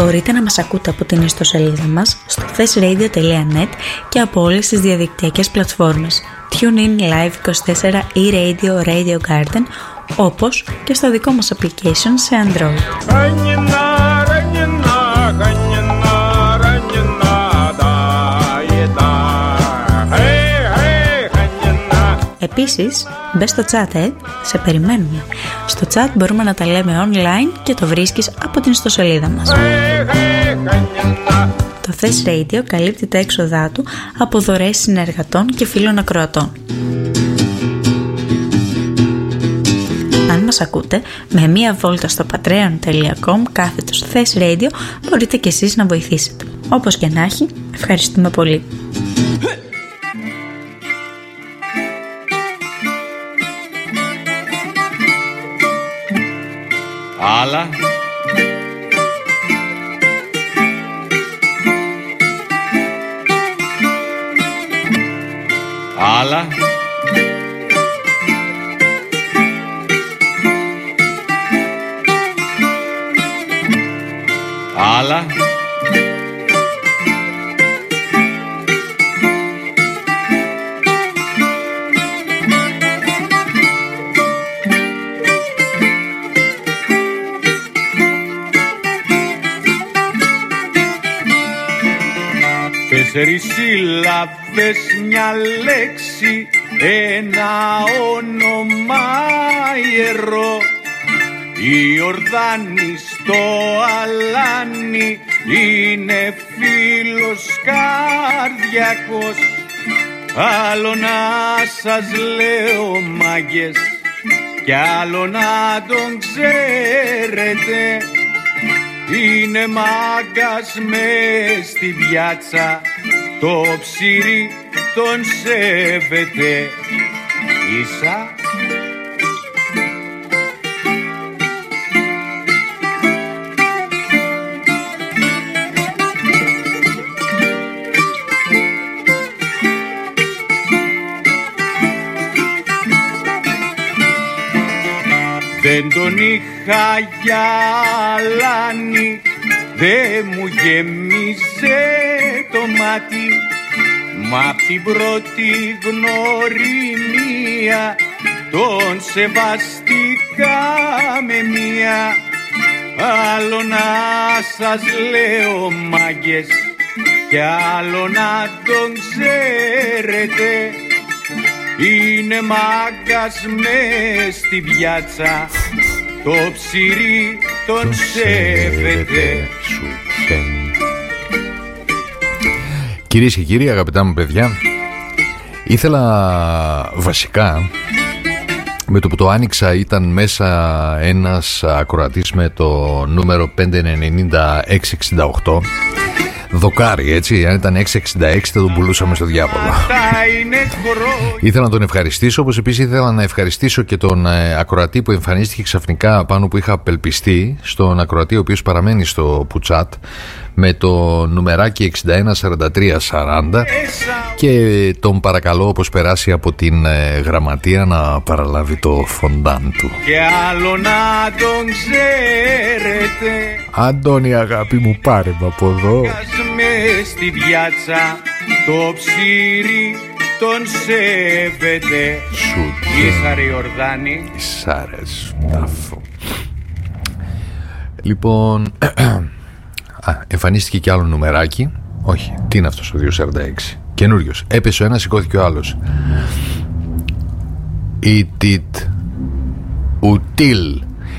Μπορείτε να μας ακούτε από την ιστοσελίδα μας στο thesradio.net και από όλες τις διαδικτυακές πλατφόρμες TuneIn, Live24 ή Radio, Radio Garden, όπως και στο δικό μας application σε Android. Επίσης, μπες στο chat, σε περιμένουμε. Στο chat μπορούμε να τα λέμε online και το βρίσκεις από την ιστοσελίδα μας. Το Thess Radio καλύπτει τα έξοδά του από δωρεές συνεργατών και φίλων ακροατών. Αν μας ακούτε, με μία βόλτα στο patreon.com/Thess Radio μπορείτε και εσείς να βοηθήσετε. Όπως και να έχει, ευχαριστούμε πολύ. Άλλα Άλλα Άλλα Τέσσερις σύλλαβες, μια λέξη, ένα όνομα ιερό. Η Ορδάνη στο αλάνι είναι φίλος καρδιακός. Άλλο να σας λέω μάγκες κι άλλο να τον ξέρετε. Είναι μάγκας μες στη πιάτσα, το ψήρι τον σέβεται. Ίσα δεν τον είχα για αλάνι, δε μου γέμιζε το μάτι. Μα απ' την πρώτη γνωριμία τον σεβαστήκα με μία. Άλλο να σας λέω μάγκες κι άλλο να τον ξέρετε. Είναι μάγκας μες στη πιάτσα, το ψήρι τον σέβεται. Κυρίες και κύριοι, αγαπητά μου παιδιά, ήθελα βασικά, με το που το άνοιξα ήταν μέσα ένας ακροατής με το νούμερο 590-668. Δοκάρι, έτσι, αν ήταν 666 θα τον πουλούσαμε στο διάβολο. Ήθελα να τον ευχαριστήσω, όπως επίσης ήθελα να ευχαριστήσω και τον ακροατή που εμφανίστηκε ξαφνικά πάνω που είχα απελπιστεί, στον ακροατή ο οποίος παραμένει στο Πουτσάτ με το νουμεράκι 614340, και τον παρακαλώ, όπως περάσει από την γραμματεία, να παραλάβει το φοντάν του. Και άλλο να τον ξέρετε. Αντώνη αγάπη μου, πάρε με από εδώ. Μες στη πιάτσα το ψήρι τον σέβεται. Ίσαρε Ιορδάνη. Ίσαρε Στάφο. Λοιπόν, εμφανίστηκε κι άλλο νουμεράκι. Όχι, τι είναι αυτός ο 246? Καινούριος. Έπεσε ο ένας, σηκώθηκε ο άλλος. Ιτιτ Ουτίλ.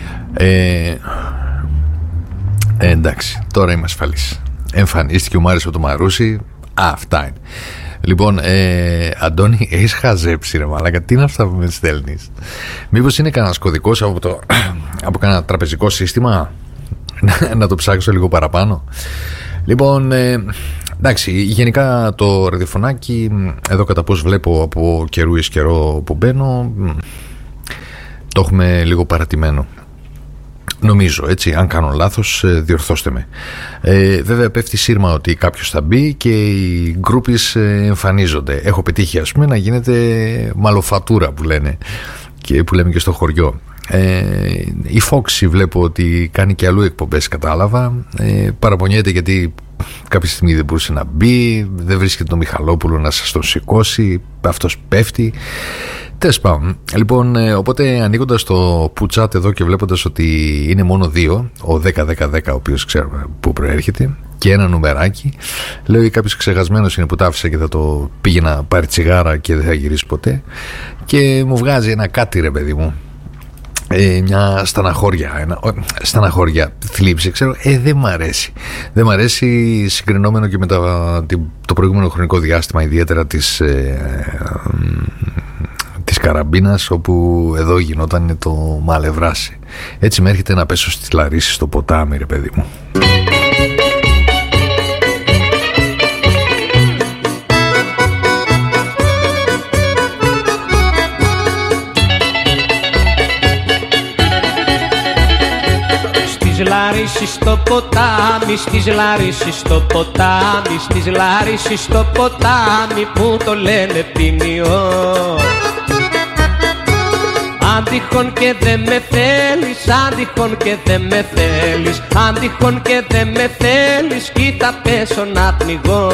Εντάξει, τώρα είμαι ασφαλής. Εμφανίστηκε ο Μάρης ο το Μαρούσι. Αυτά είναι. Λοιπόν, Αντώνη, έχεις χαζέψει ρε μαλάκα. Τι είναι αυτά που με στέλνεις? Μήπως είναι κανένας κωδικός από κανένα τραπεζικό σύστημα? Να το ψάξω λίγο παραπάνω. Λοιπόν, εντάξει, γενικά το ραδιοφωνάκι εδώ, κατά πώς βλέπω από καιρού εις καιρό που μπαίνω, το έχουμε λίγο παρατημένο, νομίζω, έτσι. Αν κάνω λάθος, διορθώστε με. Βέβαια πέφτει σύρμα ότι κάποιος θα μπει και οι γκρούπις εμφανίζονται. Έχω πετύχει, ας πούμε, να γίνεται μαλοφατούρα που λένε και που λέμε και στο χωριό. Η Foxy βλέπω ότι κάνει και αλλού εκπομπές, κατάλαβα. Παραπονιέται γιατί κάποια στιγμή δεν μπορούσε να μπει, δεν βρίσκεται τον Μιχαλόπουλο να σας τον σηκώσει, αυτός πέφτει. Τέλος πάντων. Λοιπόν, οπότε ανοίγοντας το Poochchat εδώ και βλέποντας ότι είναι μόνο 2, ο 10-10-10, ο οποίος ξέρουμε που προέρχεται, και ένα νουμεράκι, λέω ή κάποιος ξεχασμένος είναι που τα άφησε και θα το πήγε να πάρει τσιγάρα και δεν θα γυρίσει ποτέ, και μου βγάζει ένα κάτι, ρε παιδί μου, μια στεναχώρια, θλίψη, ξέρω, δεν μ' αρέσει. Δεν μ' αρέσει, συγκρινόμενο και με το προηγούμενο χρονικό διάστημα, ιδιαίτερα της Καραμπίνας, όπου εδώ γινόταν το μαλευράσι. Έτσι με έρχεται να πέσω στις Λαρίσεις στο ποτάμι, ρε παιδί μου. Στις Λαρίσεις στο ποτάμι, στις Λαρίσεις στο ποτάμι, στις Λαρίσεις στο ποτάμι που το λένε ποινιό. Αν τυχόν και δε με θέλεις, αν τυχόν και δε με θέλεις, αν τυχόν και δε με θέλεις, κοίτα πέσω να πνιγώ.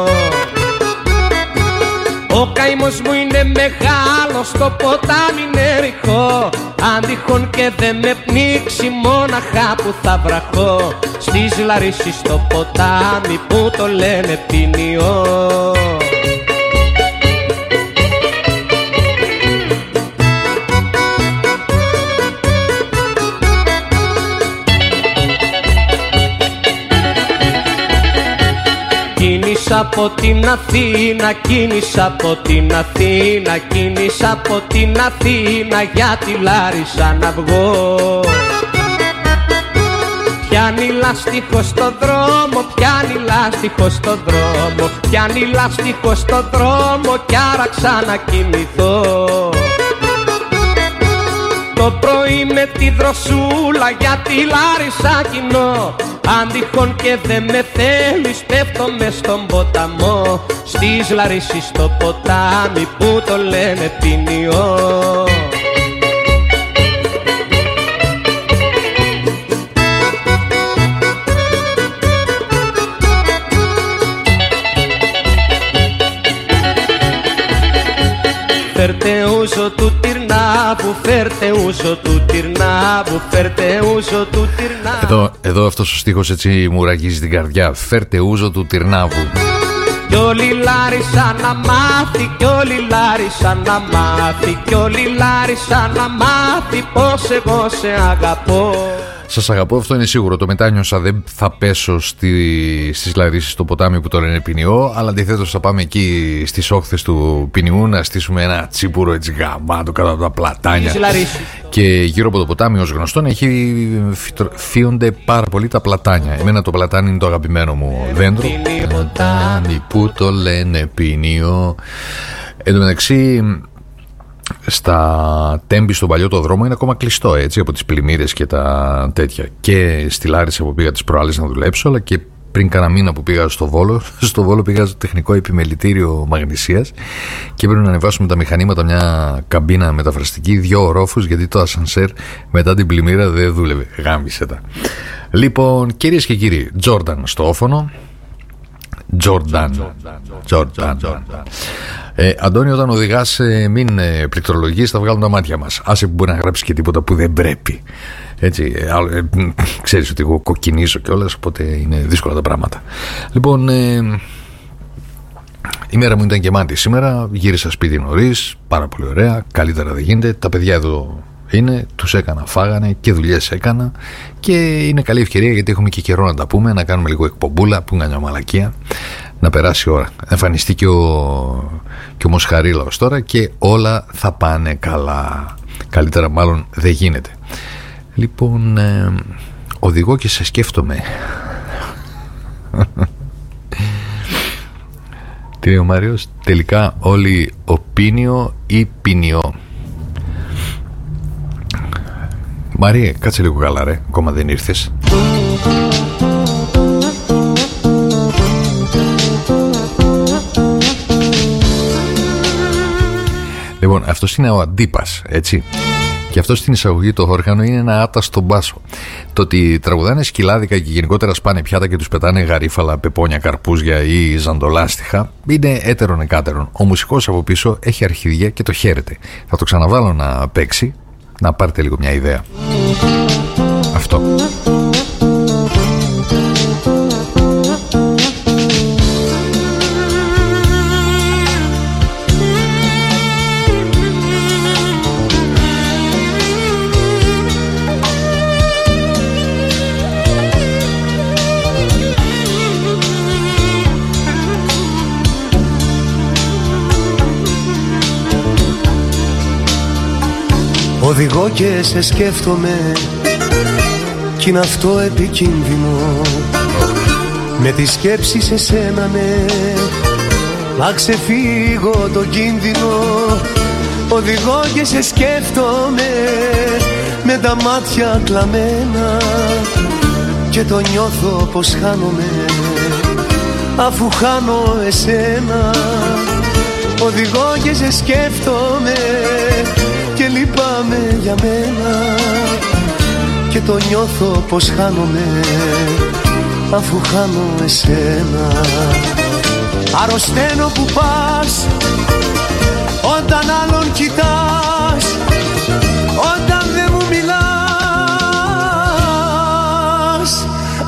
Ο καημός μου είναι μεγάλος, το ποτάμι είναι ρηχό. Αν τυχόν και δε με πνίξει, μόναχα που θα βραχώ. Στις Λαρίσεις στο ποτάμι που το λένε ποινιό. Κίνησα από την Αθήνα, κίνησα από την Αθήνα, κίνησα από την Αθήνα για τη Λάρισα να βγω. Πιάνει λάστιχο στο δρόμο, πιάνει λάστιχο στο δρόμο, πιάνει λάστιχο στο δρόμο κι άραξα να κοιμηθώ. Το πρωί με τη δροσούλα για τη Λάρισα κοινώ. Αν τυχόν και δε με θέλεις, πέφτω μες στον ποταμό. Στις Λαρίσεις στο ποτάμι που το λένε ποινιό. Φέρτε ούζο του Τυρνάβου, φέρτε ούζο του Τυρνάβου, φέρτε ούζο του Τυρνάβου. Εδώ αυτός ο στίχος έτσι μου ραγίζει την καρδιά. Φέρτε ούζο του Τυρνάβου. Κι όλη Λάρισα να μάθει, κι όλη Λάρισα να μάθει, κι όλη Λάρισα να μάθει πως εγώ σε αγαπώ. Σας αγαπώ, αυτό είναι σίγουρο. Το μετάνιωσα, δεν θα πέσω στις Λαρίσεις στο ποτάμι που το λένε ποινιό, αλλά αντιθέτως θα πάμε εκεί στις όχθες του ποινιού να στήσουμε ένα τσίπουρο έτσι γαμάτο κάτω από τα πλατάνια. Και γύρω από το ποτάμι, ως γνωστόν, φύονται πάρα πολύ τα πλατάνια. Εμένα το πλατάνι είναι το αγαπημένο μου δέντρο. Ποτάμι που το λένε ποινιό. Εν τω μεταξύ, στα Τέμπη, στον παλιό το δρόμο, είναι ακόμα κλειστό, έτσι, από τις πλημμύρες και τα τέτοια. Και στη Λάρισα που πήγα τις προάλλες να δουλέψω, αλλά και πριν κάνα μήνα που πήγα στο Βόλο πήγα στο τεχνικό επιμελητήριο Μαγνησίας και πρέπει να ανεβάσουμε τα μηχανήματα, μια καμπίνα μεταφραστική, 2 ορόφους, γιατί το ασανσέρ μετά την πλημμύρα δεν δούλευε. Γάμισε τα. Λοιπόν, κυρίες και κύριοι, Τζόρνταν στο όφωνο. Τζόρνταν. Αντώνη, όταν οδηγάς, μην πληκτρολογείς, θα βγάλουν τα μάτια μας. Άσε που μπορεί να γράψει και τίποτα που δεν πρέπει. Έτσι, ξέρεις ότι εγώ κοκκινίζω κιόλας, οπότε είναι δύσκολα τα πράγματα. Λοιπόν, η μέρα μου ήταν γεμάτη σήμερα. Γύρισα σπίτι νωρίς, πάρα πολύ ωραία. Καλύτερα δεν γίνεται. Τα παιδιά εδώ είναι, τους έκανα, φάγανε και δουλειές έκανα. Και είναι καλή ευκαιρία γιατί έχουμε και καιρό να τα πούμε, να κάνουμε λίγο εκπομπούλα, που είναι μια μαλακία, να περάσει η ώρα. Εμφανιστεί και ο Μοσχαρίλαος τώρα και όλα θα πάνε καλά. Καλύτερα μάλλον δεν γίνεται. Λοιπόν, οδηγώ και σε σκέφτομαι. Τι λέει ο Μάριος? Τελικά όλοι οπίνιο ή ποινιό? Μαρία, κάτσε λίγο καλά ρε, ακόμα δεν ήρθες. Λοιπόν, αυτός είναι ο Αντίπας, έτσι. Και αυτό στην εισαγωγή το όργανο είναι ένα άταστο μπάσο. Το ότι τραγουδάνε σκυλάδικα και γενικότερα σπάνε πιάτα και τους πετάνε γαρίφαλα, πεπόνια, καρπούζια ή ζαντολάστιχα είναι έτερον εκάτερον. Ο μουσικός από πίσω έχει αρχιδιά και το χαίρεται. Θα το ξαναβάλω να παίξει, να πάρετε λίγο μια ιδέα. Αυτό. Οδηγώ και σε σκέφτομαι κι είναι αυτό επικίνδυνο. Με τη σκέψη σε σένα ναι, να ξεφύγω το κίνδυνο. Οδηγώ και σε σκέφτομαι με τα μάτια κλαμμένα και το νιώθω πως χάνομαι αφού χάνω εσένα. Οδηγώ και σε σκέφτομαι και λυπάμαι για μένα και το νιώθω πως χάνομαι αφού χάνω εσένα. Αρρωσταίνω που πας όταν άλλον κοιτάς, όταν δεν μου μιλάς.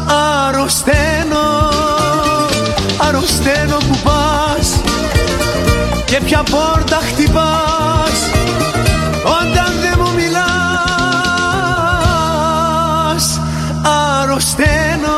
Αρρωσταίνω που πας και ποια πόρτα χτυπάς όταν δεν μου μιλάς. Αρρωσταίνω.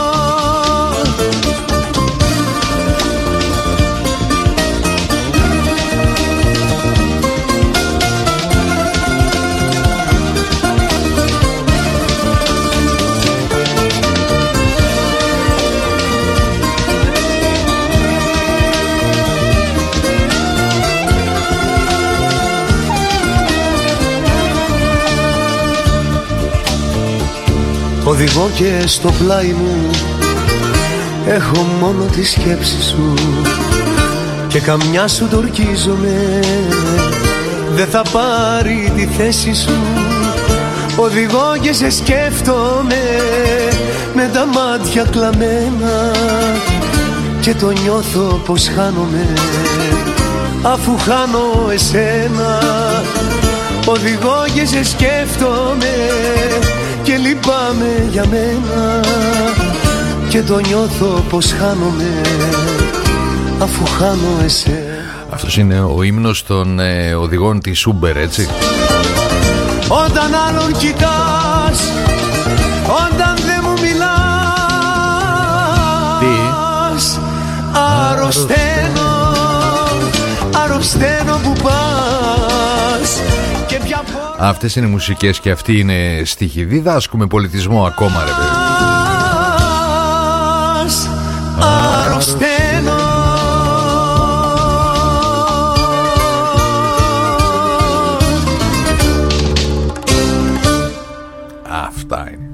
Οδηγώ και στο πλάι μου έχω μόνο τη σκέψη σου και καμιά σου το ορκίζομαι, δεν θα πάρει τη θέση σου. Οδηγώ και σε σκέφτομαι με τα μάτια κλαμμένα και το νιώθω πως χάνομαι αφού χάνω εσένα. Οδηγώ και σε σκέφτομαι και λυπάμαι για μένα και το νιώθω πως χάνομαι αφού χάνω εσένα. Αυτός είναι ο ύμνος των οδηγών της Uber, έτσι. Όταν άλλον κοιτάς, όταν δεν μου μιλάς. Αρρωσταίνω που πας και πια. Αυτές είναι μουσικές και αυτή είναι στίχη. Διδάσκουμε πολιτισμό ακόμα, ρε παιδί. Αρρωσταίνω. Αυτά είναι.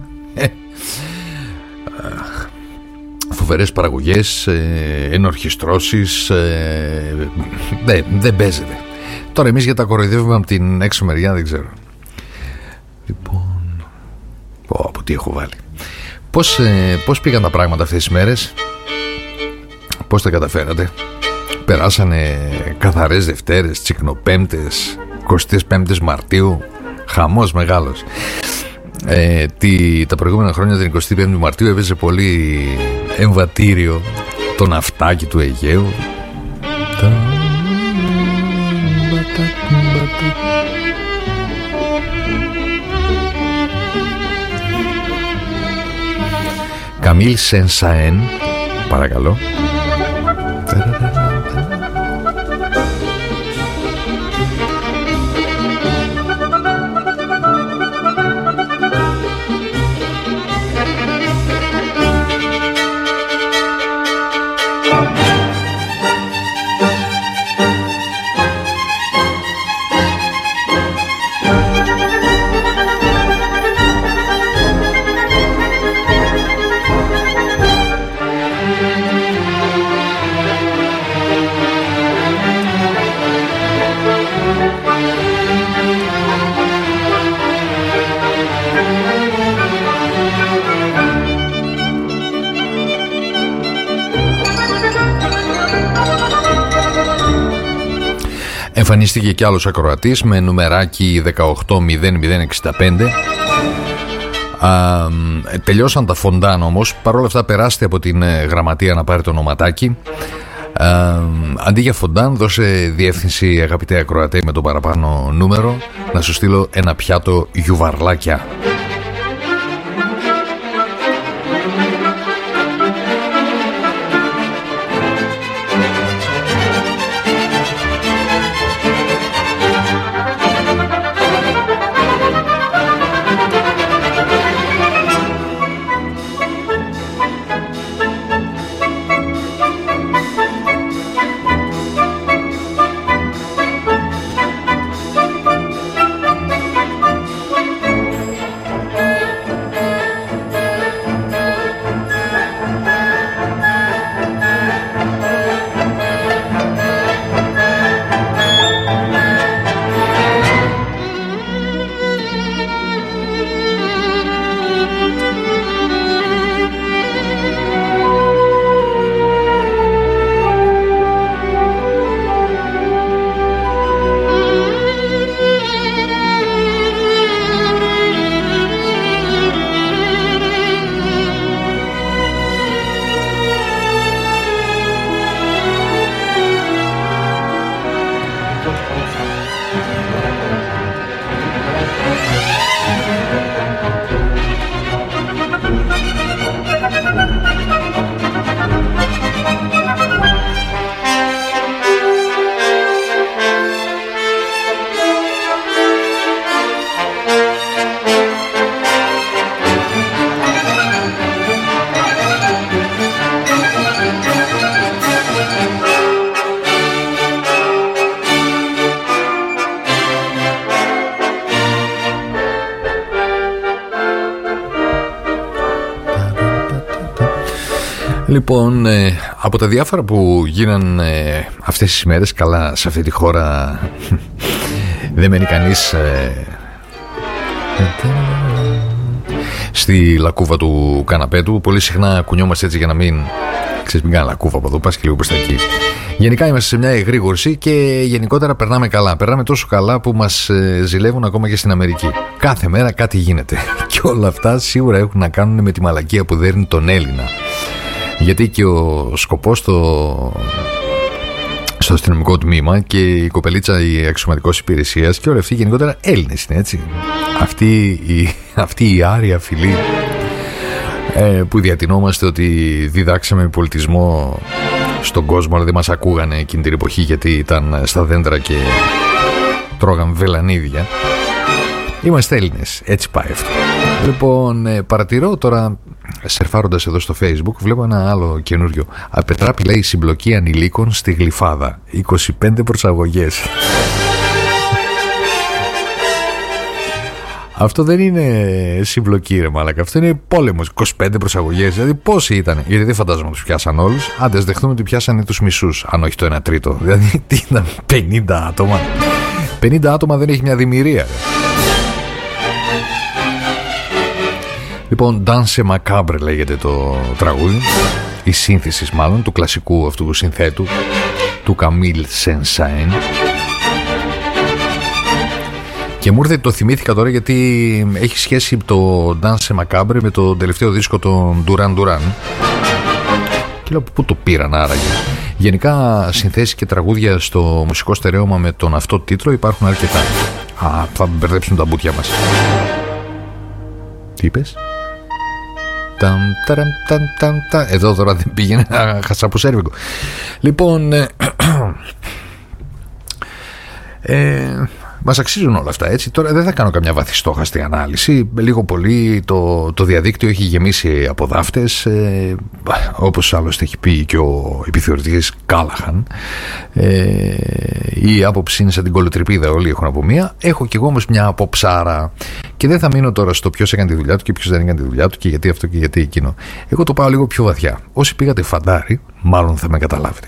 Φοβερές παραγωγές, ενορχιστρώσεις, δεν παίζεται. Τώρα εμείς για τα κοροϊδεύουμε από την έξω μεριά, δεν ξέρω. Λοιπόν, από τι έχω βάλει. Πώς πήγαν τα πράγματα αυτές τις μέρες? Πώς τα καταφέρατε? Περάσανε καθαρές Δευτέρες, τσικνοπέμπτες, 25 Μαρτίου, χαμός μεγάλος. Τα προηγούμενα χρόνια την 25η Μαρτίου έπαιζε πολύ εμβατήριο το ναυτάκι του Αιγαίου. Καμίλ Σεν-Σαέν, παρακαλώ. Εμφανίστηκε κι άλλος ακροατής με νουμεράκι 180065. Τελειώσαν τα φοντάν όμως. Παρ' όλα αυτά περάστε από την γραμματεία να πάρει το ονοματάκι. Αντί για φοντάν, δώσε διεύθυνση, αγαπητέ ακροατέ, με το παραπάνω νούμερο, να σου στείλω ένα πιάτο γιουβαρλάκια. Λοιπόν, από τα διάφορα που γίναν αυτές τις ημέρες, καλά, σε αυτή τη χώρα δεν μένει κανείς στη λακκούβα του καναπέ του. Πολύ συχνά κουνιόμαστε έτσι για να μην κάνει λακκούβα από εδώ, πας και λίγο προς τα εκεί. Γενικά είμαστε σε μια εγρήγορση και γενικότερα περνάμε καλά. Περνάμε τόσο καλά που μας ζηλεύουν ακόμα και στην Αμερική. Κάθε μέρα κάτι γίνεται. Και όλα αυτά σίγουρα έχουν να κάνουν με τη μαλακία που δέρνει τον Έλληνα. Γιατί και ο σκοπός στο αστυνομικό τμήμα και η κοπελίτσα η αξιωματικός υπηρεσίας και όλοι αυτοί γενικότερα Έλληνες είναι, έτσι. Αυτή η άρια φυλή που διατηνόμαστε ότι διδάξαμε πολιτισμό στον κόσμο, αλλά δεν μας ακούγανε εκείνη την εποχή γιατί ήταν στα δέντρα και τρώγαν βελανίδια. Είμαστε Έλληνες, έτσι πάει αυτό. Λοιπόν, παρατηρώ τώρα, σερφάροντας εδώ στο Facebook, βλέπω ένα άλλο καινούριο. Απετράπη, λέει, συμπλοκή ανηλίκων στη Γλυφάδα. 25 προσαγωγές. Αυτό δεν είναι συμπλοκή, ρε μάλακα. Αυτό είναι πόλεμος. 25 προσαγωγές. Δηλαδή πόσοι ήταν? Γιατί δεν φαντάζομαι να τους πιάσαν όλους. Άντε, ας δεχτούμε ότι πιάσανε τους μισούς, αν όχι το 1/3. Δηλαδή τι ήταν, 50 άτομα. 50 άτομα δεν έχει μια δημιουργία, ρε. Λοιπόν, Danse Macabre λέγεται το τραγούδι, η σύνθεση μάλλον του κλασικού αυτού του συνθέτου, του Camille Saint-Saëns. Και μου ήρθε, το θυμήθηκα τώρα γιατί έχει σχέση το Danse Macabre με το τελευταίο δίσκο των Duran Duran. Και λέω, πού το πήραν άραγε? Γενικά συνθέσεις και τραγούδια στο μουσικό στερέωμα με τον αυτό τίτλο υπάρχουν αρκετά. Θα μπερδέψουν τα μπουτια μας. Τι είπες? Εδώ τώρα δεν πήγαινε χασαποσέρβικο. Λοιπόν, μας αξίζουν όλα αυτά, έτσι. Τώρα δεν θα κάνω καμιά βαθιστόχαστη ανάλυση. Λίγο πολύ το διαδίκτυο έχει γεμίσει από δάφτες, όπως άλλωστε έχει πει και ο επιθεωρητής Κάλαχαν. Η άποψη είναι σαν την κολοτριπίδα, όλοι έχουν από μία. Έχω κι εγώ όμως μια αποψάρα. Και δεν θα μείνω τώρα στο ποιος έκανε τη δουλειά του και ποιος δεν έκανε τη δουλειά του και γιατί αυτό και γιατί εκείνο. Εγώ το πάω λίγο πιο βαθιά. Όσοι πήγατε φαντάρι, μάλλον θα με καταλάβετε.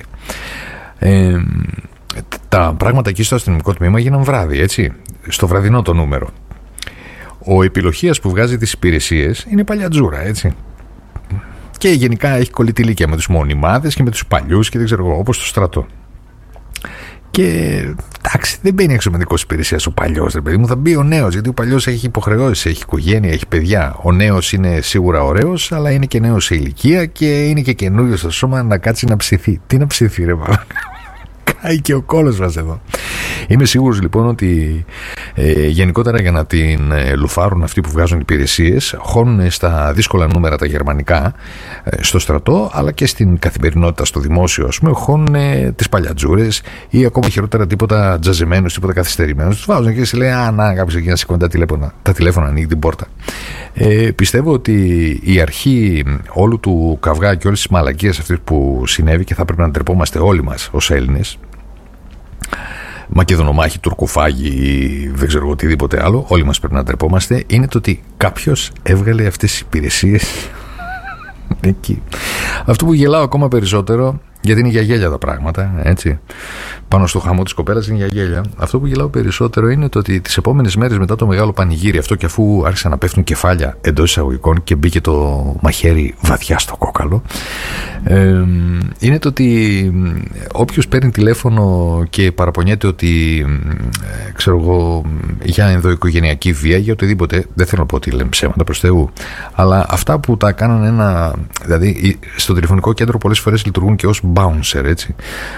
Τα πράγματα εκεί στο αστυνομικό τμήμα γίναν βράδυ, έτσι. Στο βραδινό το νούμερο. Ο επιλογίας που βγάζει τις υπηρεσίες είναι παλιά τζούρα, έτσι. Και γενικά έχει κολλητή ηλικία με τους μονιμάδες και με τους παλιούς και δεν ξέρω εγώ, όπως στο στρατό. Και Εντάξει, δεν μπαίνει εξωματικός υπηρεσίας ο παλιός, ρε παιδί μου, θα μπει ο νέος, γιατί ο παλιός έχει υποχρεώσεις, έχει οικογένεια, έχει παιδιά. Ο νέος είναι σίγουρα ωραίος, αλλά είναι και νέος σε ηλικία και είναι και καινούριος στο σώμα να κάτσει να ψηθεί. Τι να ψηθεί, ρε μάλλον. Κάει και ο κόλος μας εδώ. Είμαι σίγουρος λοιπόν ότι γενικότερα για να την λουφάρουν αυτοί που βγάζουν υπηρεσίες, χώνουν στα δύσκολα νούμερα τα γερμανικά στο στρατό, αλλά και στην καθημερινότητα στο δημόσιο, ας πούμε, χώνουν τις παλιατζούρες ή ακόμα χειρότερα τίποτα τζαζεμένους, τίποτα καθυστερημένους. Τους βάζουν και σε λέει να κάποιος εκεί να σηκώνει τα τηλέφωνα, ανοίγει την πόρτα. Πιστεύω ότι η αρχή όλου του καυγά και όλες τις μαλακίες αυτές που συνέβη, και θα πρέπει να ντρεπόμαστε όλοι μας ως Έλληνες, Μακεδονομάχοι, Τουρκοφάγοι ή δεν ξέρω οτιδήποτε άλλο, όλοι μας πρέπει να ντρεπόμαστε, είναι το ότι κάποιος έβγαλε αυτές τις υπηρεσίες εκεί. Αυτό που γελάω ακόμα περισσότερο, γιατί είναι για γέλια τα πράγματα, έτσι. Πάνω στο χαμό της κοπέλας είναι για γέλια. Αυτό που γελάω περισσότερο είναι το ότι τις επόμενες μέρες μετά το μεγάλο πανηγύρι, αυτό και αφού άρχισαν να πέφτουν κεφάλια εντός εισαγωγικών και μπήκε το μαχαίρι βαθιά στο κόκαλο, είναι το ότι όποιος παίρνει τηλέφωνο και παραπονιέται ότι ξέρω εγώ για ενδοοικογενειακή βία, για οτιδήποτε, δεν θέλω να πω ότι λέμε ψέματα προς Θεού, αλλά αυτά που τα κάνουν δηλαδή στο τηλεφωνικό κέντρο πολλές φορές λειτουργούν και ως bouncer, έτσι.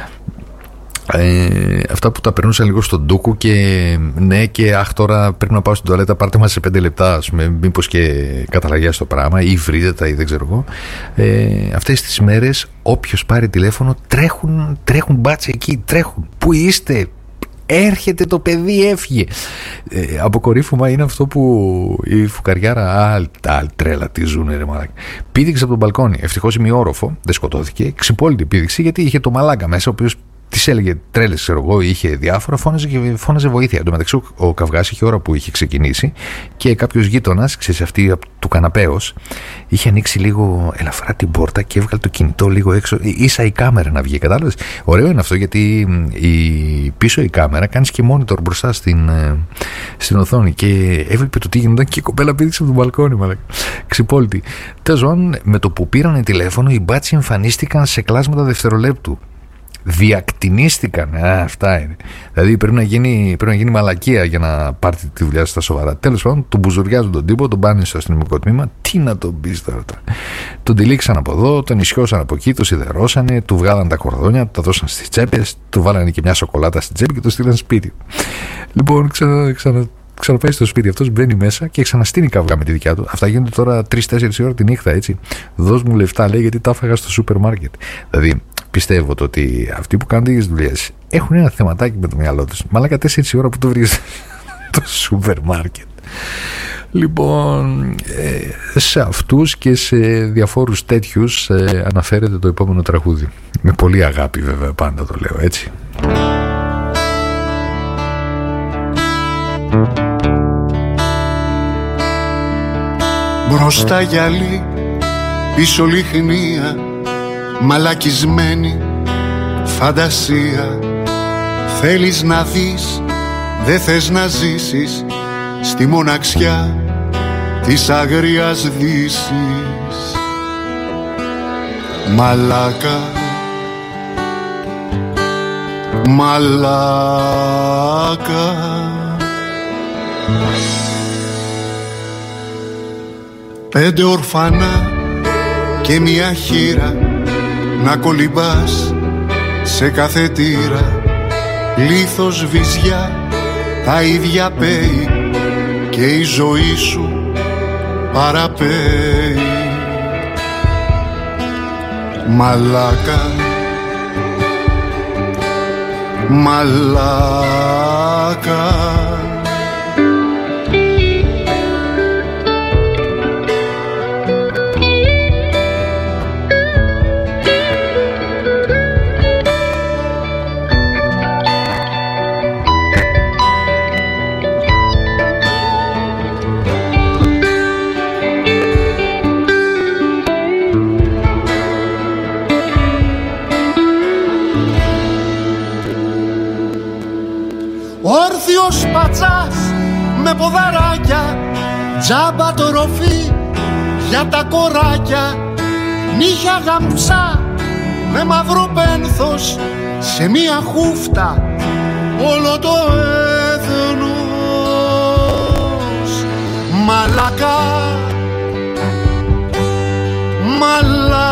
Αυτά που τα περνούσαν λίγο στον ντούκου και ναι, και αχ, τώρα πρέπει να πάω στην τουαλέτα, πάρτε μας σε 5 λεπτά, ας πούμε, μήπως και καταλαγιάσει το πράγμα ή βρείτε τα ή δεν ξέρω εγώ. Αυτές τις μέρες όποιος πάρει τηλέφωνο τρέχουν μπάτσε εκεί, τρέχουν. Πού είστε? Έρχεται το παιδί, έφυγε. Αποκορύφωμα είναι αυτό που η φουκαριάρα, άλλη τρέλα, τι ζουνε ρε μαλάκα, πήδηξε από τον μπαλκόνι. Ευτυχώς ημιόροφο, δεν σκοτώθηκε. Ξυπόλυτη πήδηξε, γιατί είχε το μαλάκα μέσα, ο οποίος της έλεγε τρέλες, ξέρω εγώ, είχε διάφορα, φώναζε βοήθεια. Εν τω μεταξύ ο καυγάς είχε ώρα που είχε ξεκινήσει και κάποιος γείτονας, ξέρεις, αυτή του καναπέως, είχε ανοίξει λίγο ελαφρά την πόρτα και έβγαλε το κινητό λίγο έξω, ίσα η κάμερα να βγει, κατάλαβες. Ωραίο είναι αυτό, γιατί πίσω η κάμερα κάνεις και monitor μπροστά στην οθόνη, και έβλεπε το τι γινόταν και η κοπέλα πήδηξε από τον μπαλκόνι, μαλάκα. Ξυπόλυτη. Τέλος, με το που πήρανε τηλέφωνο, οι μπάτσοι εμφανίστηκαν σε κλάσματα δευτερολέπτου. Διακτηνίστηκαν. Αυτά είναι. Δηλαδή πρέπει να γίνει μαλακία για να πάρει τη δουλειά στα σοβαρά. Τέλος πάντων, τον μπουζουριάζουν τον τύπο, τον πάνε στο αστυνομικό τμήμα. Τι να τον πεις τώρα. Τον τυλίξαν από εδώ, τον ισιώσαν από εκεί, τον σιδερώσανε, του βγάλαν τα κορδόνια, του τα δώσαν στις τσέπες, του βάλανε και μια σοκολάτα στην τσέπη και το στείλαν σπίτι. Λοιπόν, ξαναπάει στο σπίτι, αυτός μπαίνει μέσα και ξαναστείνει καυγά με τη δικιά του. Αυτά γίνονται τώρα 3-4 ώρα τη νύχτα, έτσι. Δώσ' μου λεφτά, λέει, γιατί τα έφαγα στο σούπερ μάρκετ. Δηλαδή, πιστεύω το ότι αυτοί που κάνουν τέτοιες δουλειές έχουν ένα θεματάκι με το μυαλό τους. Μαλάκα 4 ώρα που το βρεις το σούπερ μάρκετ. Λοιπόν, σε αυτούς και σε διαφόρους τέτοιους αναφέρεται το επόμενο τραγούδι. Με πολύ αγάπη βέβαια, πάντα το λέω, έτσι. Μπροστά γυαλί, πίσω λιχνία, μαλακισμένη φαντασία. Θέλεις να δεις, δεν θες να ζήσεις στη μοναξιά της αγριάς δύσης. Μαλάκα, μαλάκα, πέντε ορφανά και μια χείρα να κολυμπάς σε κάθε τύρα. Λίθος βυζιά, τα ίδια πέει και η ζωή σου παραπέει. Μαλάκα, μαλάκα, όρθιος πατσάς με ποδαράκια, τζάμπα το ροφή για τα κοράκια. Νύχια γαμψά με μαύρο πένθος σε μία χούφτα, όλο το έθνος. Μαλάκα, μαλάκα.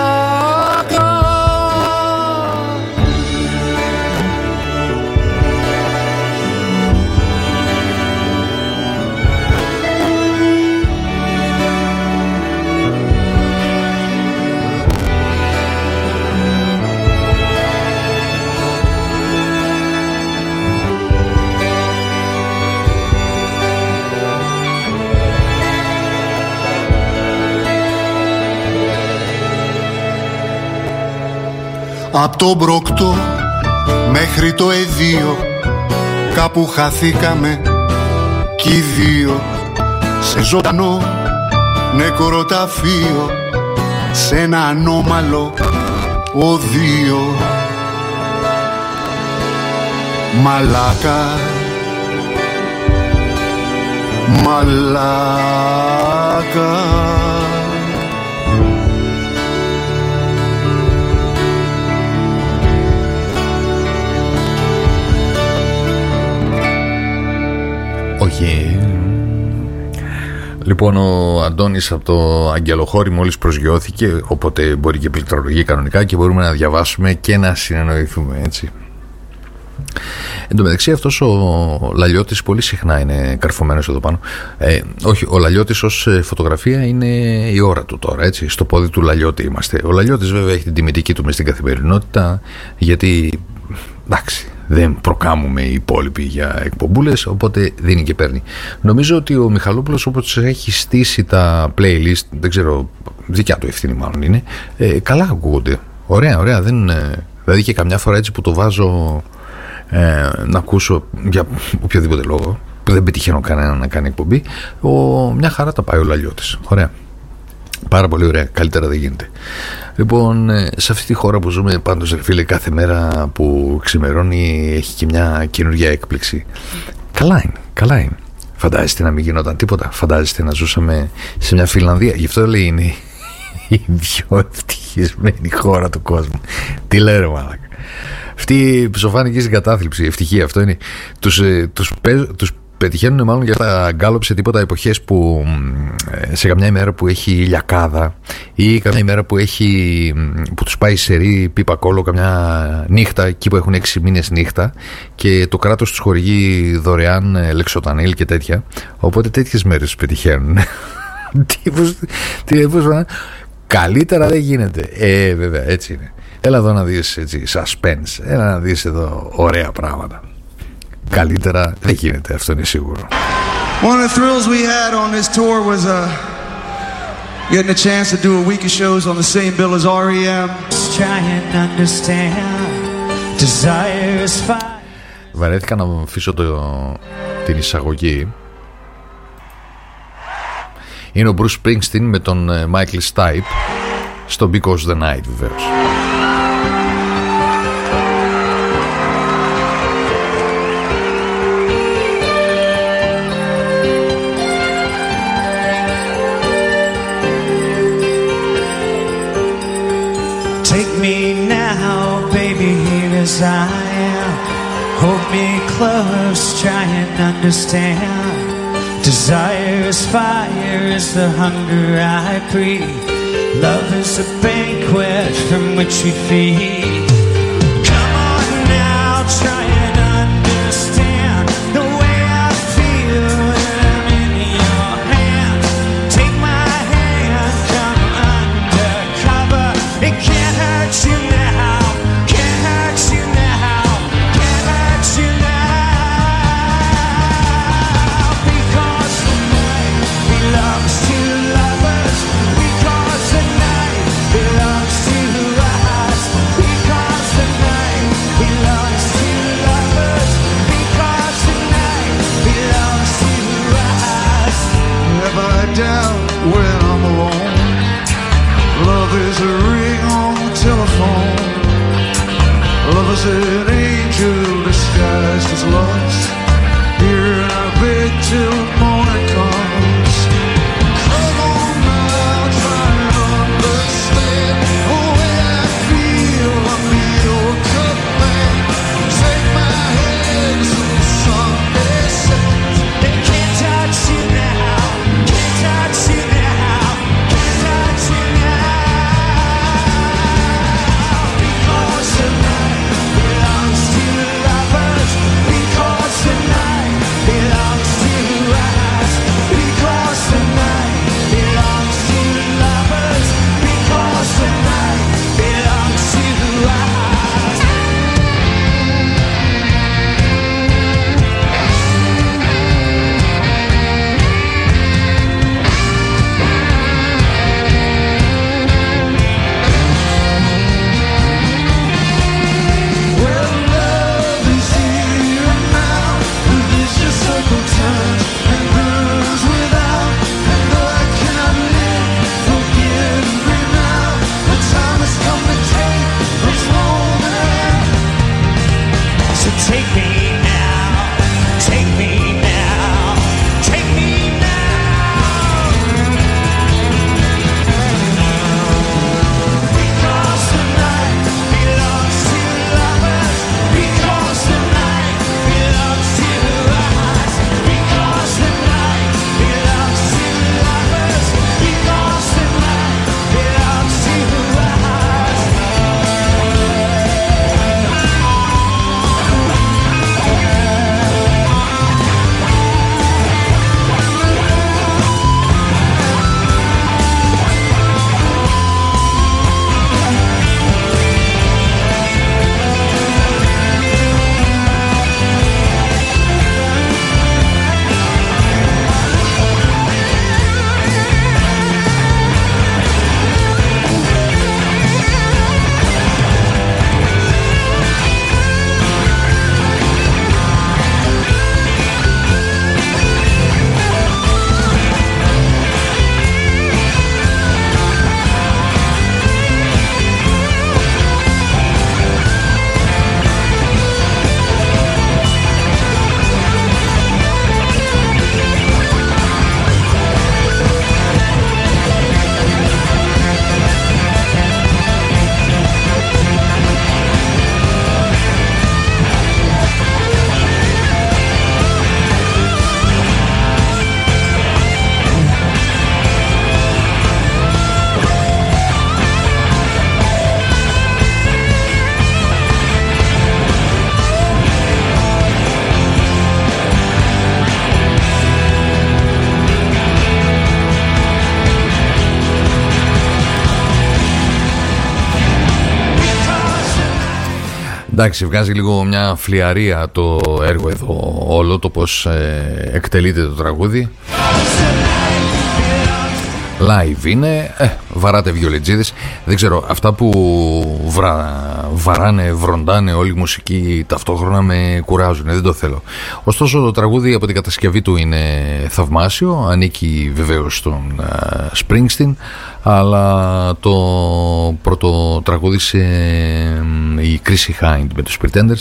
Απ' τον Μπροκτό μέχρι το Εδίο κάπου χαθήκαμε κι οι δύο, σε ζωντανό νεκροταφείο, σε ένα ανώμαλο οδείο. Μαλάκα, μαλάκα. Όχι. Λοιπόν, ο Αντώνης από το Αγγελοχώρι μόλις προσγειώθηκε, οπότε μπορεί και πληκτρολογεί κανονικά και μπορούμε να διαβάσουμε και να συνεννοηθούμε, έτσι. Εν τω μεταξύ, αυτός ο Λαλιώτης πολύ συχνά είναι καρφωμένος εδώ πάνω. Όχι, ο Λαλιώτης ως φωτογραφία είναι η ώρα του τώρα, έτσι. Στο πόδι του Λαλιώτη είμαστε. Ο Λαλιώτης βέβαια έχει την τιμητική του μες στην καθημερινότητα, γιατί εντάξει, δεν προκάμουμε οι υπόλοιποι για εκπομπούλες, οπότε δίνει και παίρνει. Νομίζω ότι ο Μιχαλόπουλος, όπως έχει στήσει τα playlist, δεν ξέρω, δικιά του ευθύνη μάλλον είναι, καλά ακούγονται. Ωραία, ωραία. Δηλαδή και καμιά φορά έτσι που το βάζω να ακούσω για οποιοδήποτε λόγο, που δεν πετυχαίνω κανένα να κάνει εκπομπή, μια χαρά τα πάει ο Λαλιώτης. Ωραία. Πάρα πολύ ωραία. Καλύτερα δεν γίνεται. Λοιπόν, σε αυτή τη χώρα που ζούμε, πάντως ρε φίλε, κάθε μέρα που ξημερώνει έχει και μια καινούργια έκπληξη. Καλά είναι, καλά είναι. Φαντάζεστε να μην γινόταν τίποτα? Φαντάζεστε να ζούσαμε σε μια Φινλανδία? Γι' αυτό λέει είναι η πιο ευτυχισμένη χώρα του κόσμου. Τι λέει ρε μάλακα? Αυτή η ψοφάνικη συγκατάθλιψη, ευτυχία, αυτό είναι. Τους πετυχαίνουν μάλλον για τα γκάλωπ σε τίποτα εποχές που σε καμιά ημέρα που έχει ηλιακάδα ή καμιά ημέρα που τους πάει σερί πίπα κόλλο καμιά νύχτα, εκεί που έχουν 6 μήνες νύχτα και το κράτος τους χορηγεί δωρεάν λεξοτανίλ και τέτοια, οπότε τέτοιες μέρες τους πετυχαίνουν. Καλύτερα δεν γίνεται. Βέβαια, έτσι είναι. Έλα εδώ να δεις έτσι suspense, έλα να δεις εδώ ωραία πράγματα. Καλύτερα δεν γίνεται, αυτό είναι σίγουρο. One of the thrills we had on this tour was getting a chance to do a week of shows on the same bill as R.E.M. Try and understand. Desire is fire. Βαρέθηκα να αφήσω την εισαγωγή. Είναι ο Bruce Springsteen με τον Michael Stipe στο Because the Night, βεβαίως. Take me now, baby, here as I am. Hold me close, try and understand. Desire is fire, is the hunger I breathe. Love is a banquet from which we feed. Come on now, try and understand the way I feel when I'm in your hands. Take my hand, come undercover. It can't hurt you now, can't hurt you now, can't hurt you now. Because the night belongs to lovers. Because the night belongs to us. Because Εντάξει, βγάζει λίγο μια φλιαρία το έργο εδώ όλο, το πως εκτελείται το τραγούδι. Live είναι, βαράτε βιολετζίδες. Δεν ξέρω, αυτά που βαράνε, βροντάνε όλη η μουσική ταυτόχρονα με κουράζουν, δεν το θέλω. Ωστόσο το τραγούδι από την κατασκευή του είναι θαυμάσιο, ανήκει βεβαίως στον Springsteen, αλλά το πρώτο τραγούδισε η Chrissy Hind με τους Pretenders.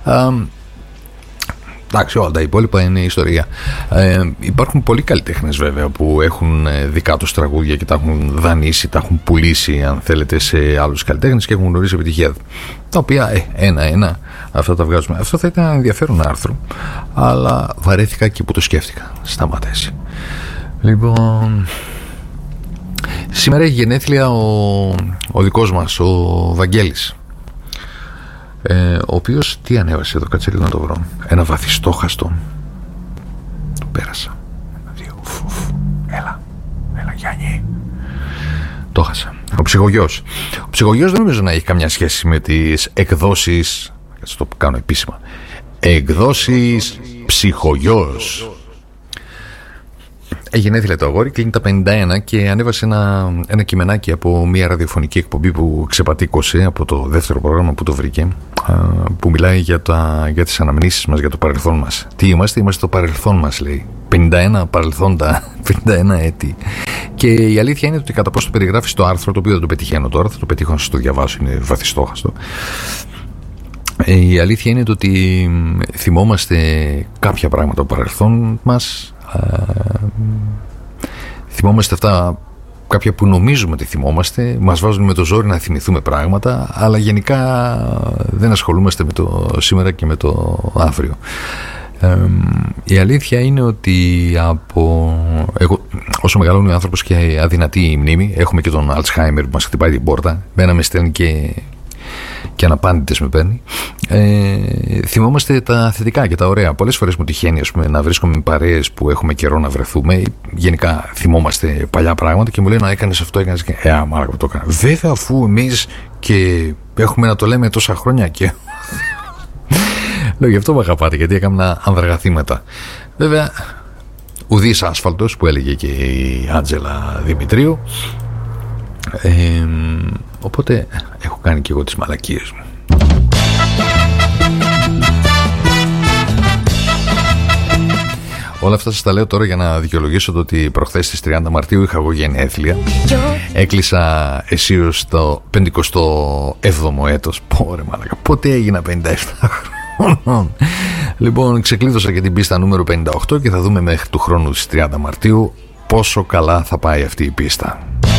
Εντάξει, όλα τα υπόλοιπα είναι ιστορία. Υπάρχουν πολλοί καλλιτέχνες βέβαια που έχουν δικά τους τραγούδια και τα έχουν δανείσει, τα έχουν πουλήσει αν θέλετε σε άλλους καλλιτέχνες και έχουν γνωρίσει επιτυχία, τα οποία ένα-ένα αυτά τα βγάζουμε. Αυτό θα ήταν ενδιαφέρον άρθρο, αλλά βαρέθηκα και που το σκέφτηκα. Σταμάτα εσύ. Λοιπόν, σήμερα έχει γενέθλια ο δικός μας, ο Βαγγέλης, ο οποίος τι ανέβασε εδώ, κάτσε λίγο να το βρω. Ένα βαθιστόχαστο. Το πέρασα. Έλα Γιάννη. Το χάσα. Ο Ψυχογιός. Ο Ψυχογιός δεν νομίζω να έχει καμιά σχέση με τις εκδόσεις, κάτσε το κάνω επίσημα, εκδόσεις Ψυχογιός. Έχει γενέθλια το αγόρι, κλείνει τα 51 και ανέβασε ένα κειμενάκι από μια ραδιοφωνική εκπομπή που ξεπατήκωσε από το δεύτερο πρόγραμμα που το βρήκε, που μιλάει για τις αναμνήσεις μας, για το παρελθόν μας. Τι είμαστε το παρελθόν μας, λέει. 51 παρελθόντα, 51 έτη. Και η αλήθεια είναι ότι κατά πώς το περιγράφει στο άρθρο, το οποίο δεν το πετυχαίνω τώρα, θα το πετύχω να σας το διαβάσω, είναι βαθιστόχαστο. Η αλήθεια είναι ότι θυμόμαστε κάποια πράγματα από το παρελθόν μας. Θυμόμαστε αυτά, κάποια που νομίζουμε ότι θυμόμαστε, μας βάζουν με το ζόρι να θυμηθούμε πράγματα, αλλά γενικά δεν ασχολούμαστε με το σήμερα και με το αύριο. Η αλήθεια είναι ότι όσο μεγαλώνει ο άνθρωπος και αδυνατεί η μνήμη, έχουμε και τον Alzheimer που μας χτυπάει την πόρτα, μένα με στέλνει και αναπάντητες με παίρνει. Θυμόμαστε τα θετικά και τα ωραία. Πολλές φορές μου τυχαίνει, ας πούμε, να βρίσκομαι με παρέες που έχουμε καιρό να βρεθούμε. Γενικά θυμόμαστε παλιά πράγματα και μου λένε να έκανες αυτό, έκανες και μάλακα που το έκανα. Βέβαια, αφού εμείς και έχουμε να το λέμε τόσα χρόνια και λέω, γι' αυτό με αγαπάτε, γιατί έκανα ανδραγαθήματα. Βέβαια, ουδής άσφαλτος που έλεγε και η Άντζελα Δημητρίου. Οπότε έχω κάνει και εγώ τις μαλακίες μου. Όλα αυτά σας τα λέω τώρα για να δικαιολογήσω το ότι προχθές στις 30 Μαρτίου είχα εγώ γενέθλια. Έκλεισα αισίως το 57ο έτος. Πόρε μαλακα, πότε έγινα 57 χρόνων. Λοιπόν, ξεκλείδωσα και την πίστα νούμερο 58 και θα δούμε μέχρι του χρόνου στις 30 Μαρτίου πόσο καλά θα πάει αυτή η πίστα.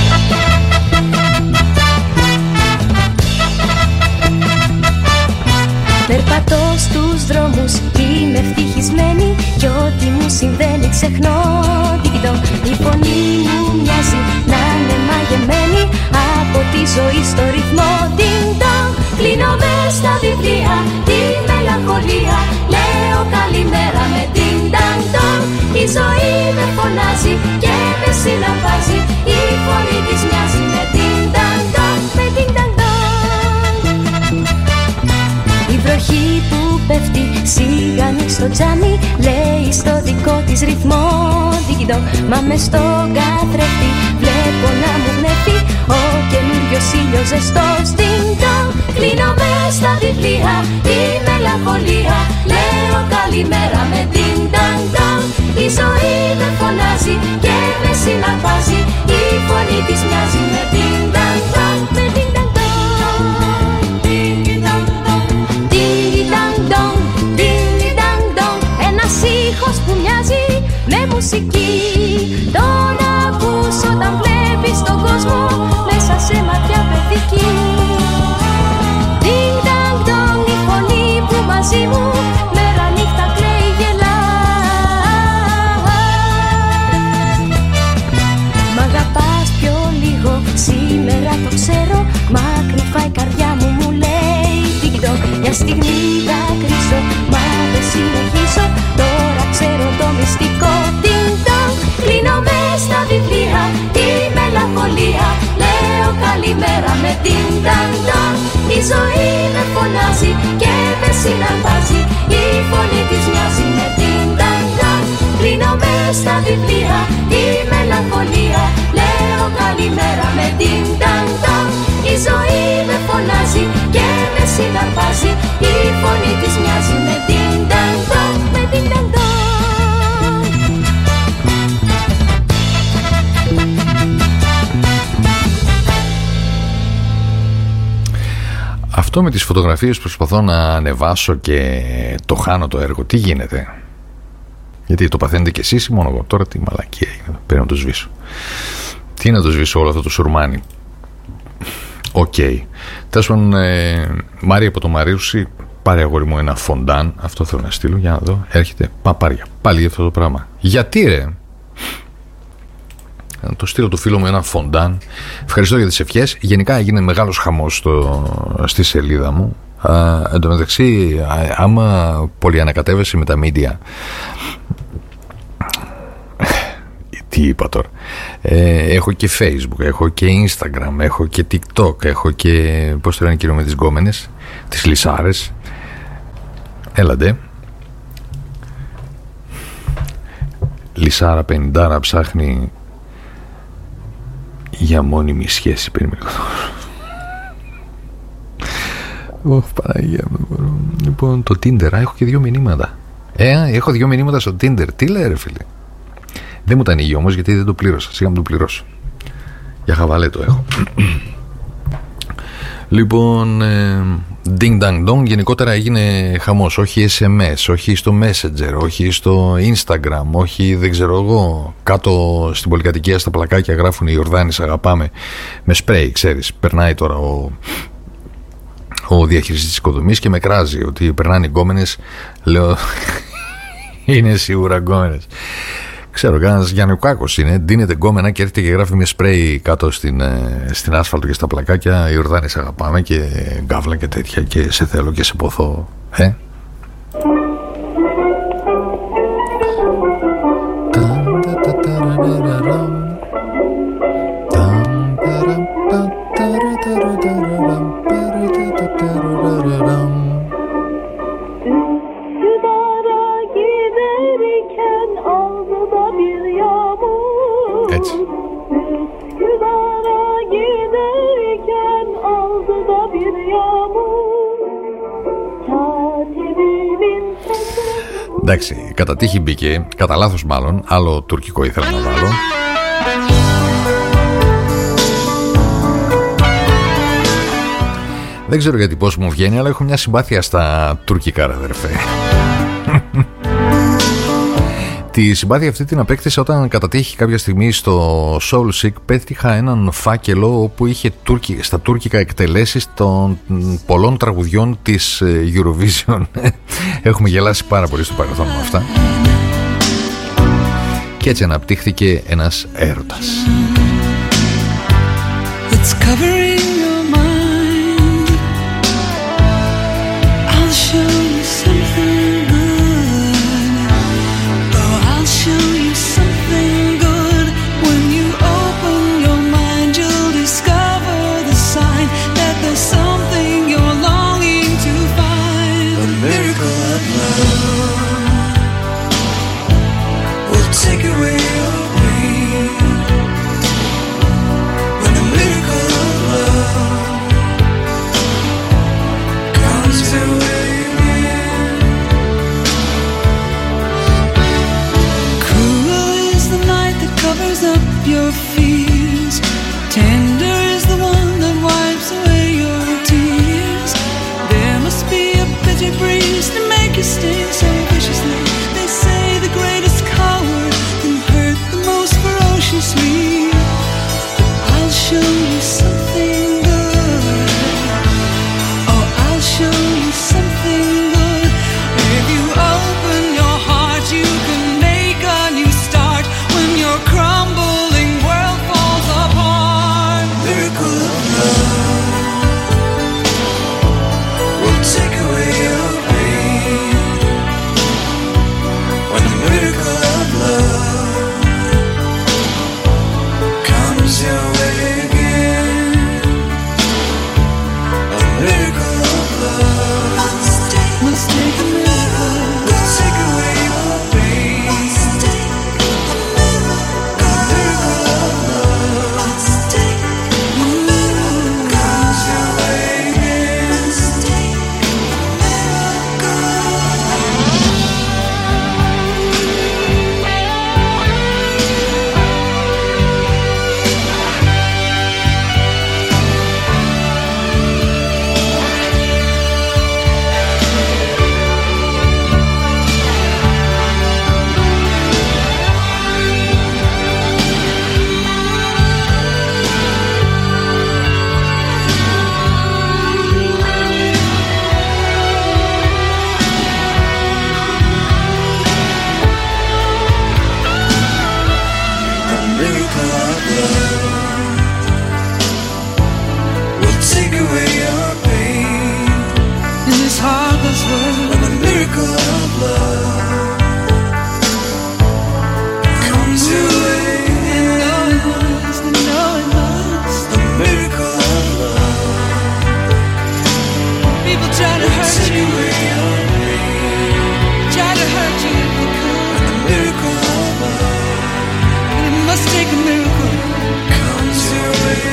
Περπατώ στους δρόμους, είμαι ευτυχισμένη κι ό,τι μου συμβαίνει ξεχνώ. Η φωνή μου μοιάζει να είναι μαγεμένη από τη ζωή στο ρυθμό. Κλείνω μες στα βιβλία τη μελαγχολία, λέω καλημέρα με τιν-ταν-τον. Η ζωή με φωνάζει και με συναπάζει, η φωνή της μοιάζει με τιν-ταν-τον, με τιν-ταν-τον. Η βροχή που πέφτει σιγάνει στο τζάμι, λέει στο δικό της ρυθμό. Μα μες στον καθρέφτη βλέπω να μου γνέφει ο καινούριος ήλιος ζεστός. Κλείνω μες στα βιβλία τη μελαγχολία, λέω καλημέρα με τιν-ταν-τον. Η ζωή με φωνάζει και με συναρπάζει, η φωνή της μοιάζει με τιν-ταν-τον, με τιν-ταν-τον. Ένας ήχος που μοιάζει με μουσική, τον ακούς όταν βλέπεις τον κόσμο μέσα σε ματιά παιδική. Τιν-ταν-τον, η φωνή που μαζί μου μέρα νύχτα κλαίει γελά. Μ' αγαπάς πιο λίγο, σήμερα το ξέρω, μα κρυφά η καρδιά μου μου λέει τιν-τον. Μια στιγμή θα κρίσω, μα δεν συνεχίσω, τώρα ξέρω το μυστικό. Τιν-τον, κλείνω μες στα βιβλία τη μελαγχολία, λέω καλημέρα με τιν-ταν-τον. Η ζωή με φωνάζει και με συναρπάζει. Η φωνή της μοιάζει με την ταντά. Κλείνω μες στα βιβλία τη μελαγχολία. Λέω καλημέρα με την ταντά. Η ζωή με φωνάζει και με συναρπάζει. Η φωνή της μοιάζει με την ταντά. Με την ταντά. Αυτό με τις φωτογραφίες προσπαθώ να ανεβάσω και το χάνω το έργο. Τι γίνεται? Γιατί το παθαίνετε κι εσείς ή μόνο εγώ? Τώρα τι μαλακία είναι? Πρέπει να το σβήσω. Τι να το σβήσω όλο αυτό το σουρμάνι? Οκ. Τέλος πάντων, Μάρια από το Μαρούσι, πάρε αγόρι μου ένα φοντάν. Αυτό θέλω να στείλω, για να δω. Έρχεται παπάρια. Πάλι αυτό το πράγμα. Γιατί ρε? Να το στείλω το φίλο μου ένα φοντάν. Ευχαριστώ για τις ευχές. Γενικά έγινε μεγάλος χαμός στη σελίδα μου. Εν τω μεταξύ, άμα πολυανακατεύεσαι με τα media, τι είπα τώρα, έχω και Facebook, έχω και Instagram, έχω και TikTok, έχω και, πώς το λένε κύριο με τις γκόμενες, τις λυσάρες. Έλαντε. Λυσάρα 50 ψάχνει για μόνιμη σχέση. Περίμενε. Παναγία μου. Λοιπόν, το Tinder, έχω και 2 μηνύματα. Έχω 2 μηνύματα στο Tinder. Τι λέει ρε φίλε? Δεν μου τα ανοίγει όμως γιατί δεν το πλήρωσα. Σιγά μου το πληρώσω. Για χαβαλέ το έχω. Λοιπόν, ding dang dong, γενικότερα έγινε χαμός. Όχι SMS, όχι στο Messenger, όχι στο Instagram, όχι δεν ξέρω εγώ. Κάτω στην πολυκατοικία στα πλακάκια γράφουν οι Ιορδάνης αγαπάμε με σπρέι, ξέρεις. Περνάει τώρα ο διαχειριστής της οικοδομής και με κράζει ότι περνάνε οι γκόμενες. Λέω είναι σίγουρα γκόμενες. Ξέρω, κανένας Γιαννουκάκος είναι, ντύνεται γκόμενα και έρχεται και γράφει με σπρέι κάτω στην άσφαλτο και στα πλακάκια. Οι Ιορδάνης αγαπάμε και γκάβλα και τέτοια και σε θέλω και σε ποθώ. Έτσι. Εντάξει, κατά τύχη μπήκε, κατά λάθος μάλλον, άλλο τουρκικό ήθελα να βάλω. Δεν ξέρω γιατί πώς μου βγαίνει, αλλά έχω μια συμπάθεια στα τουρκικά, ρε αδερφέ. Τη συμπάθεια αυτή την απέκτησα όταν κατά τύχη κάποια στιγμή στο Soul Sick πέτυχα έναν φάκελο όπου είχε στα τουρκικά εκτελέσεις των πολλών τραγουδιών της Eurovision. Έχουμε γελάσει πάρα πολύ στο παρελθόν με αυτά. Και έτσι αναπτύχθηκε ένας έρωτας. Take away your pain when the miracle of love miracle of love will take away your pain in this heartless world. When the miracle of love comes your way, you know it must, you know it must. The miracle of love. People try to hurt you, try to hurt you if they could. When the miracle of love, and it must take a miracle, comes your way.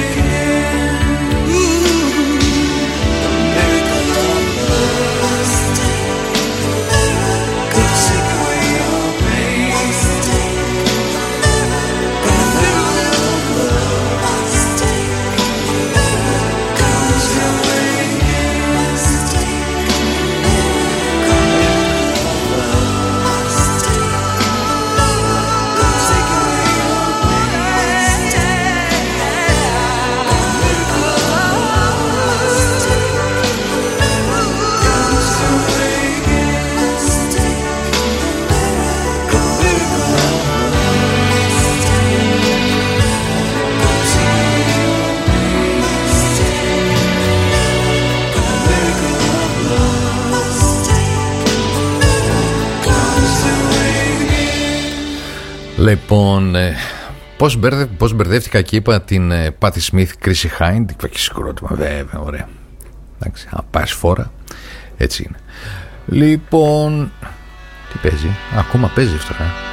Λοιπόν, πώς μπερδεύτηκα και είπα την Πάτι Σμιθ, Κρίσι Χάιντ. Υπάρχει συγκρότημα, βέβαια, ωραία. Εντάξει, αν πας φόρα, έτσι είναι. Λοιπόν, τι παίζει, ακόμα παίζει αυτό,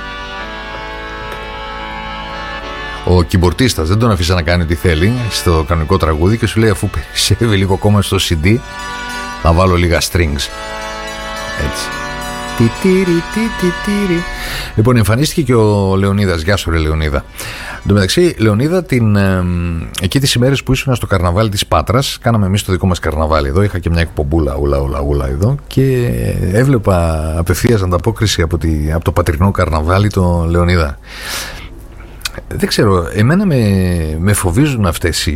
Ο κυμπορτίστας δεν τον αφήσα να κάνει τι θέλει στο κανονικό τραγούδι και σου λέει, αφού περισσεύει λίγο ακόμα στο CD, θα βάλω λίγα strings. Έτσι. Λοιπόν, εμφανίστηκε και ο Λεωνίδας. Γεια σου, ρε Λεωνίδα. Εν τω μεταξύ, Λεωνίδα, εκεί τις ημέρες που ήσουν στο καρναβάλι της Πάτρας, κάναμε εμείς το δικό μας καρναβάλι εδώ. Είχα και μια εκπομπούλα ούλα εδώ και έβλεπα απευθείας ανταπόκριση από το πατρινό καρναβάλι το Λεωνίδα. Δεν ξέρω, εμένα με φοβίζουν αυτές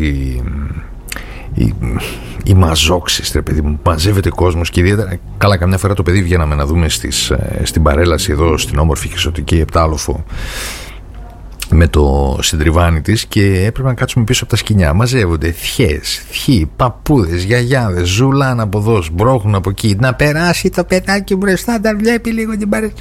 οι μαζόξεις, ρε παιδί μου, μαζεύεται κόσμος και ιδιαίτερα, καλά, καμιά φορά το παιδί βγαίναμε να δούμε στην παρέλαση εδώ στην όμορφη Χρυσωτική Επτάλοφο με το συντριβάνι της και έπρεπε να κάτσουμε πίσω από τα σκοινιά. Μαζεύονται θιές, θιοί, παππούδες, γιαγιάδες, ζουλάν από εδώ, μπρόχνουν από εκεί, να περάσει το παιδάκι μπροστά, τα βλέπει λίγο την παρέλαση.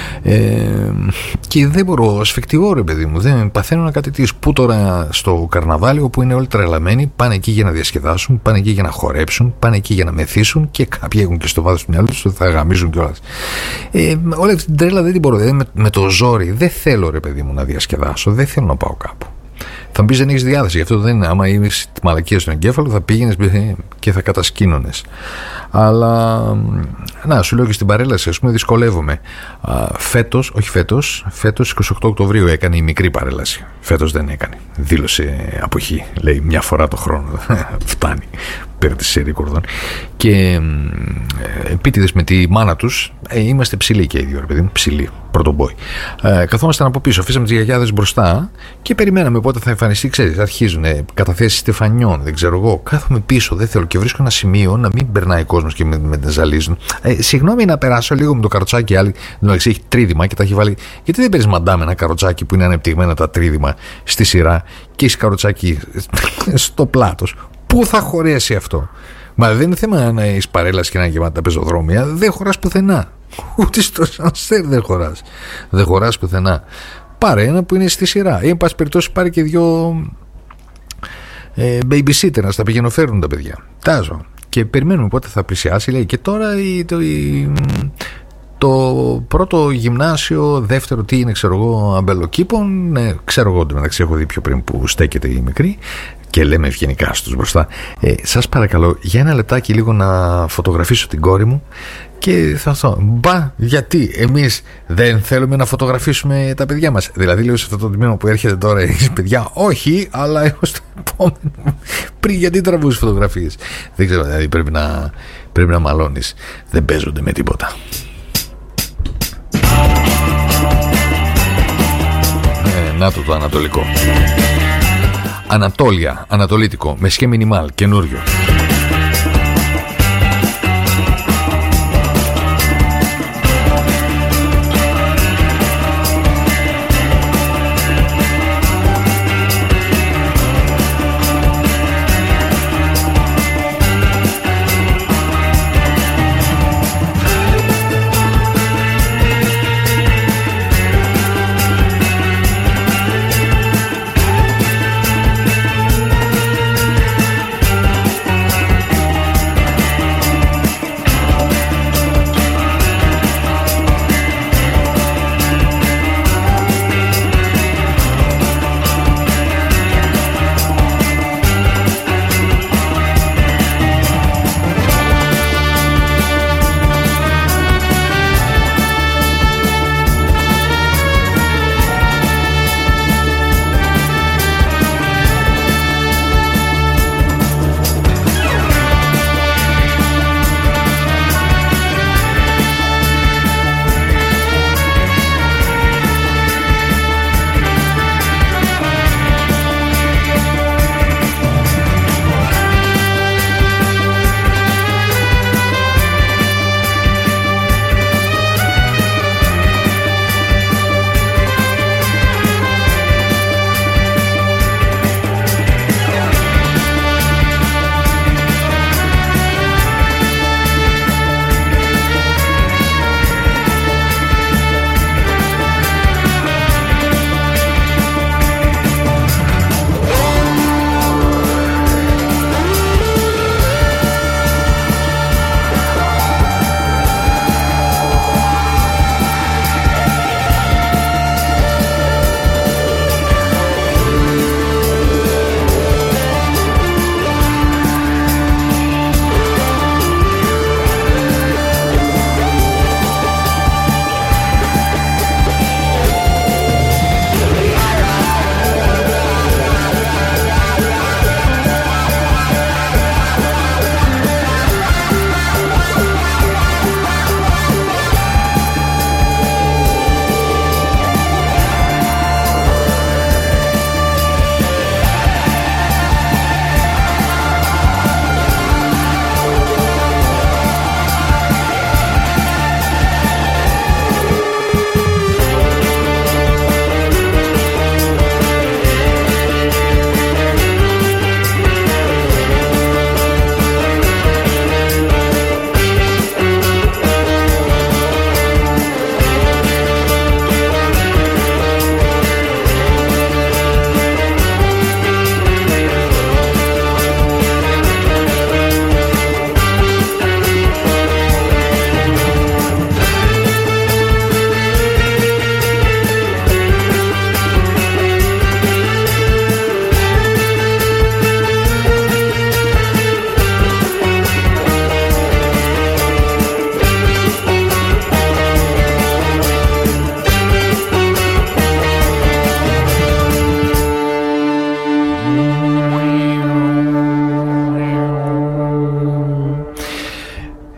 Και δεν μπορώ, σφιχτηγώ, ρε παιδί μου, δεν παθαίνω να κατητήσω. Πού τώρα στο καρναβάλι, όπου είναι όλοι τρελαμένοι, πάνε εκεί για να διασκεδάσουν, πάνε εκεί για να χορέψουν, πάνε εκεί για να μεθύσουν και κάποιοι έχουν και στο βάθος του μυαλού τους ότι θα γαμίζουν κιόλας. Όλη αυτή την τρέλα δεν την μπορώ, με το ζόρι δεν θέλω, ρε παιδί μου, να διασκεδάσω, δεν θέλω να πάω κάπου. Θα μου πεις δεν έχεις διάθεση, γι' αυτό δεν είναι. Άμα είσαι τη μαλακία στον εγκέφαλο, θα πήγαινες και θα κατασκήνωνες. Αλλά να σου λέω και στην παρέλαση, ας πούμε, δυσκολεύομαι. Φέτος 28 Οκτωβρίου έκανε η μικρή παρέλαση. Φέτος δεν έκανε. Δήλωσε αποχή. Λέει μια φορά το χρόνο. Φτάνει. Πέρα τη σέρι κορδόν. Και επίτηδες με τη μάνα τους, είμαστε ψηλοί και οι δύο, ρε παιδί μου. Ψηλοί. Πρωτομπόι. Καθόμασταν από πίσω, αφήσαμε τις γιαγιάδες μπροστά και περιμέναμε πότε θα εμφανιστεί. Ξέρεις, αρχίζουν καταθέσεις στεφανιών, δεν ξέρω εγώ. Κάθομαι πίσω, δεν θέλω και βρίσκω ένα σημείο να μην περνάει κόσμος και με ζαλίζουν. Συγγνώμη να περάσω λίγο με το καροτσάκι. Άλλη, δηλαδή έχει τρίδημα και τα έχει βάλει. Γιατί δεν παίρνεις μαντάμε ένα καροτσάκι που είναι ανεπτυγμένα τα τρίδημα στη σειρά και έχει καροτσάκι στο πλάτος. Πού θα χωρέσει αυτό? Μα δεν είναι θέμα να έχει παρέλαση και να γεμάτα τα πεζοδρόμια. Δεν χωράς πουθενά. Ούτε στο σανσέρ δεν χωράς. Δεν χωράς πουθενά. Πάρε ένα που είναι στη σειρά. Ή εν πάση περιπτώσει πάρε και δυο babysitter να στα πηγαίνουν τα παιδιά. Τάζω. Και περιμένουμε πότε θα πλησιάσει. Λέει και τώρα το πρώτο γυμνάσιο, δεύτερο τι είναι, ξέρω εγώ, αμπελοκήπων. Ξέρω εγώ, μεταξύ έχω δει πιο πριν που στέκεται η μικρή. Και λέμε ευγενικά στους μπροστά, σας παρακαλώ για ένα λεπτάκι λίγο να φωτογραφίσω την κόρη μου. Και θα αυτό, μπα, γιατί εμείς δεν θέλουμε να φωτογραφίσουμε τα παιδιά μας? Δηλαδή λέω σε αυτό το τμήμα που έρχεται τώρα, έχεις παιδιά? Όχι, αλλά έως το επόμενο. Πριν γιατί τραβούς φωτογραφίες? Δεν ξέρω, δηλαδή πρέπει να μαλώνεις. Δεν παίζονται με τίποτα. Να το ανατολικό. Ανατόλια, ανατολίτικο, με σχέ μινιμάλ, καινούριο.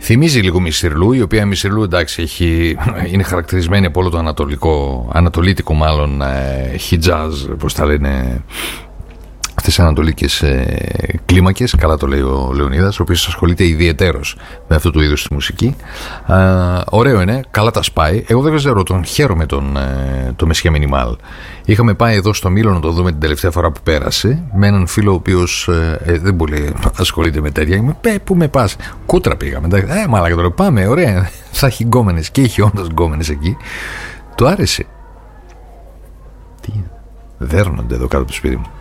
Θυμίζει λίγο Μισιρλού, η οποία Μισιρλού εντάξει είναι χαρακτηρισμένη από όλο το ανατολίτικο μάλλον Χιτζάζ, πώς τα λένε αυτές τις ανατολικές κλίμακες, καλά το λέει ο Λεωνίδας, ο οποίος ασχολείται ιδιαιτέρως με αυτού του είδους τη μουσική. Ωραίο είναι, καλά τα σπάει. Εγώ δεν ξέρω, τον χαίρομαι το Μεσχέ Μινιμάλ. Είχαμε πάει εδώ στο Μήλο να το δούμε την τελευταία φορά που πέρασε, με έναν φίλο ο οποίος δεν πολύ ασχολείται με τέτοια. Πού με πας? Κούτρα πήγαμε. Μαλάκα τώρα, πάμε, ωραία. Θα έχει γκόμενες και έχει όντως γκόμενες εκεί. Του άρεσε. Τι, δέρνονται εδώ κάτω από το σπίτι μου.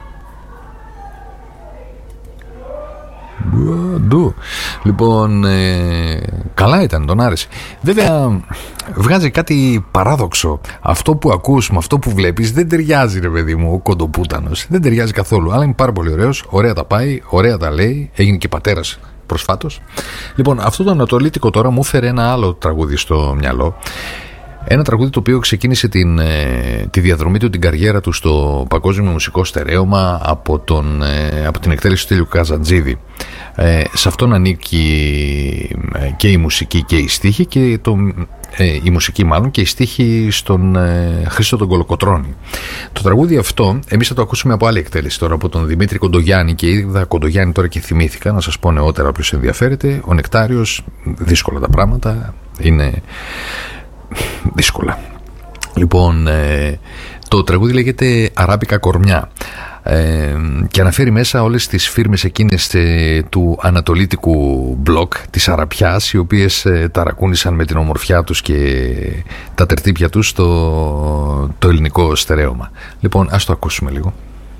Λοιπόν, καλά ήταν, τον άρεσε. Βέβαια βγάζει κάτι παράδοξο. Αυτό που ακούς με αυτό που βλέπεις δεν ταιριάζει, ρε παιδί μου, ο κοντοπούτανος. Δεν ταιριάζει καθόλου, αλλά είναι πάρα πολύ ωραίος. Ωραία τα πάει, ωραία τα λέει. Έγινε και πατέρας προσφάτως. Λοιπόν, αυτό το ανατολίτικο τώρα μου έφερε ένα άλλο τραγούδι στο μυαλό. Ένα τραγούδι το οποίο ξεκίνησε τη διαδρομή του, την καριέρα του στο παγκόσμιο μουσικό στερέωμα από την εκτέλεση του Στέλιου Καζαντζίδη. Σε αυτόν ανήκει και η μουσική και η στίχη και η μουσική μάλλον και η στίχη στον Χρήστο τον Κολοκοτρώνη. Το τραγούδι αυτό εμείς θα το ακούσουμε από άλλη εκτέλεση τώρα, από τον Δημήτρη Κοντογιάννη, και είδα Κοντογιάννη τώρα και θυμήθηκα να σας πω νεότερα όποιος ενδιαφέρεται. Ο Νεκτάριος, δύσκολα τα πράγματα, είναι δύσκολα. Λοιπόν, το τραγούδι λέγεται Αράπικα Κορμιά και αναφέρει μέσα όλες τις φίρμες εκείνες του ανατολίτικου μπλοκ της Αραπιάς, οι οποίες ταρακούνησαν με την ομορφιά τους και τα τερτύπια τους το ελληνικό στερέωμα. Λοιπόν, ας το ακούσουμε λίγο.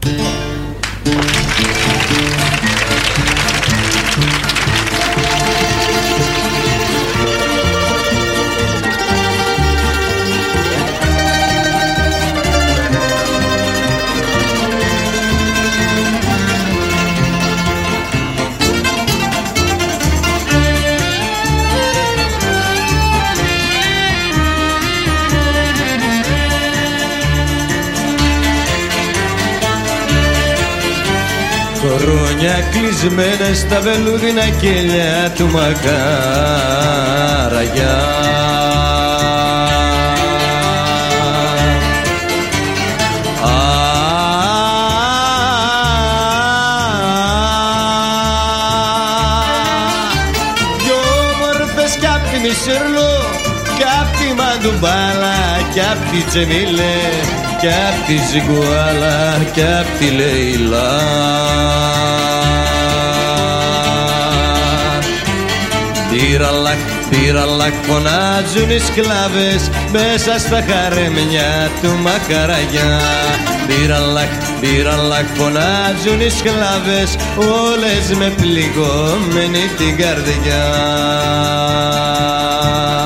Κορούνια κλεισμένα στα βελούδινα κελιά του μακάραγιά. Δυο μορφές κι απ' τη Μισιρλού, κι απ' τη Μαντουμπάλα, κι απ' τη Τζεμίλε, κι απ' τη Ζιγκουάλα, κι απ' τη Λέιλα. Τυραλάκ φωνάζουν οι σκλάβες μέσα στα χαρέμια του μακαραγιά. Τυραλάκ φωνάζουν οι σκλάβες, όλες με πληγωμένη την καρδιά.